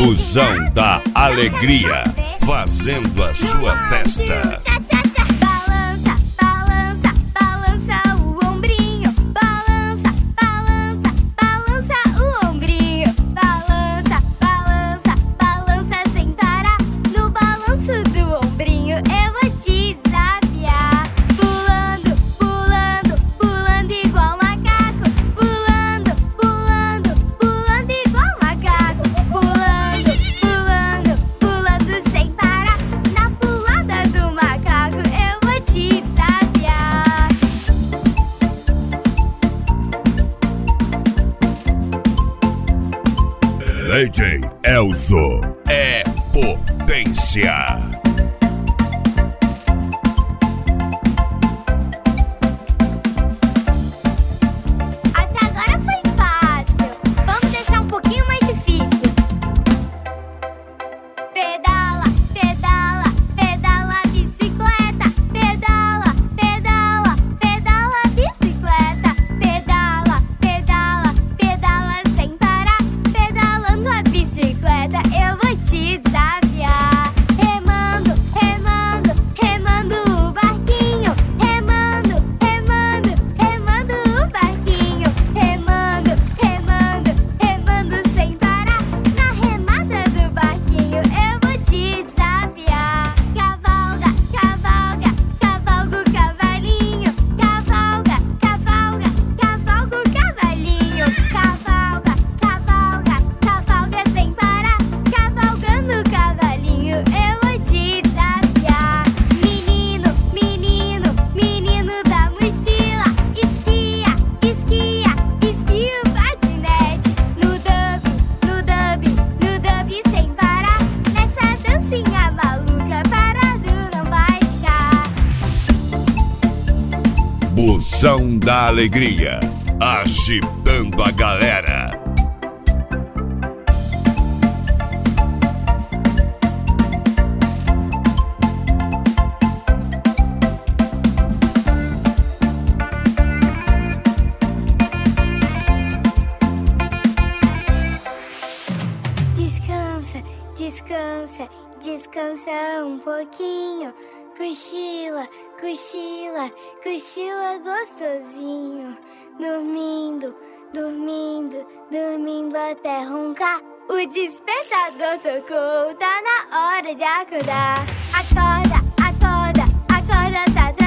Busão da Alegria, fazendo a sua festa. Balança, balança, balança o ombrinho. Balança, balança, balança o ombrinho. Balança, balança, balança sem parar. No balanço do ombrinho eu vou te desafiar. Pulando, pulando, pulando igual macaco. Pulando, pulando, pulando igual macaco. Pulando, pulando, pulando sem parar. Na pulada do macaco eu vou te desafiar. DJ Elzo é potência. Até agora foi fácil. Vamos deixar um pouquinho mais difícil. Pedala, pedala, pedala a bicicleta. Pedala, pedala, pedala a bicicleta. Pedala, pedala, pedala sem parar. Pedalando a bicicleta eu vou te desafiar. Remando, remando, remando o barquinho. Remando, remando, remando o barquinho. Remando, remando, remando sem parar. Na remada do barquinho eu vou te desafiar. Cavalga, cavalga, cavalga o cavalinho. Cavalga, cavalga, cavalga o cavalinho. Cavalga, cavalga, cavalga sem parar. Cavalgando o cavalinho eu vou te desafiar. Menino, menino, menino da mochila. Esquia, esquia, esquia o patinete. No dub, no dub, no dub sem parar. Nessa dancinha maluca parado não vai ficar. Busão da Alegria, agitando a galera. Descansa, descansa, descansa um pouquinho. Cochila, cochila, cochila gostosinho. Dormindo, dormindo, dormindo até roncar. O despertador tocou, tá na hora de acordar. Acorda, acorda, acorda, tá